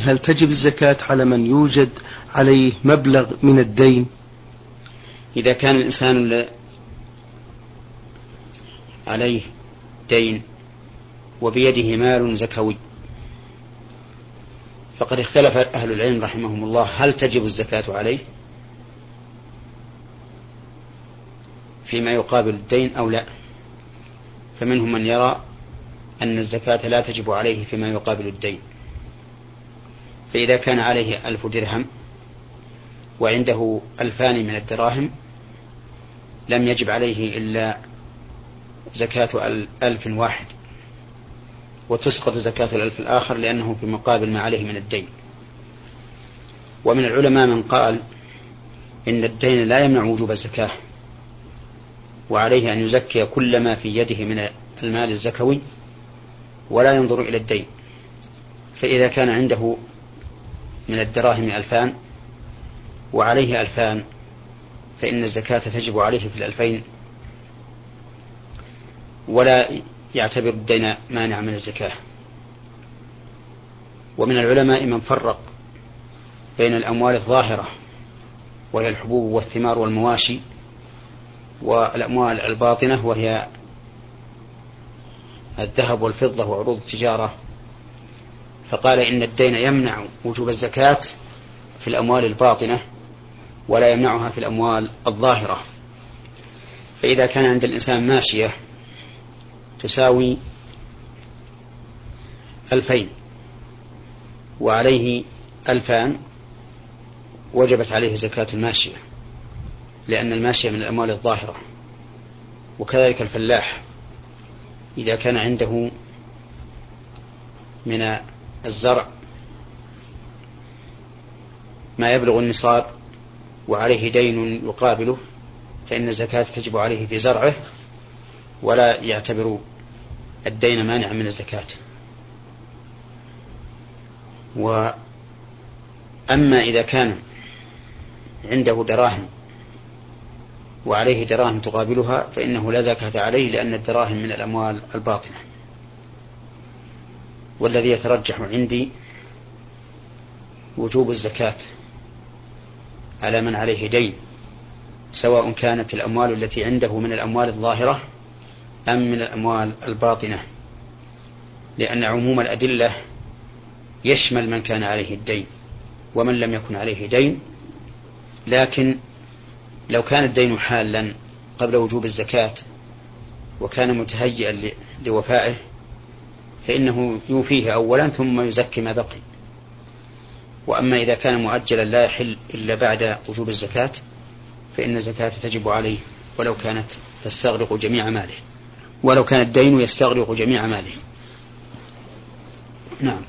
هل تجب الزكاة على من يوجد عليه مبلغ من الدين؟ إذا كان الإنسان عليه دين وبيده مال زكوي فقد اختلف أهل العلم رحمهم الله هل تجب الزكاة عليه فيما يقابل الدين أو لا. فمنهم من يرى أن الزكاة لا تجب عليه فيما يقابل الدين، فإذا كان عليه 1000 درهم وعنده 2000 من الدراهم لم يجب عليه إلا زكاة 1000 واحد، وتسقط زكاة 1000 الآخر لأنه في مقابل ما عليه من الدين. ومن العلماء من قال إن الدين لا يمنع وجوب الزكاة، وعليه أن يزكي كل ما في يده من المال الزكوي ولا ينظر إلى الدين. فإذا كان عنده من الدراهم 2000 وعليه 2000 فإن الزكاة تجب عليه في 2000 ولا يعتبر الدين مانع من الزكاة. ومن العلماء من فرق بين الأموال الظاهرة وهي الحبوب والثمار والمواشي والأموال الباطنة وهي الذهب والفضة وعروض التجارة، فقال إن الدين يمنع وجوب الزكاة في الأموال الباطنة ولا يمنعها في الأموال الظاهرة. فإذا كان عند الإنسان ماشية تساوي 2000 وعليه 2000 وجبت عليه زكاة الماشية لأن الماشية من الأموال الظاهرة. وكذلك الفلاح إذا كان عنده من الزرع ما يبلغ النصاب وعليه دين يقابله فإن الزكاة تجب عليه في زرعه ولا يعتبر الدين مانع من الزكاة. وأما إذا كان عنده دراهم وعليه دراهم تقابلها فإنه لا زكاة عليه لأن الدراهم من الأموال الباطنة. والذي يترجح عندي وجوب الزكاة على من عليه دين سواء كانت الأموال التي عنده من الأموال الظاهرة أم من الأموال الباطنة، لأن عموم الأدلة يشمل من كان عليه الدين ومن لم يكن عليه دين. لكن لو كان الدين حالا قبل وجوب الزكاة وكان متهيئا لوفائه فإنه يوفيه أولا ثم يزكي ما بقي. وأما إذا كان مؤجلا لا يحل إلا بعد وجوب الزكاة فإن الزكاة تجب عليه ولو كانت تستغرق جميع ماله، ولو كان الدين يستغرق جميع ماله. نعم.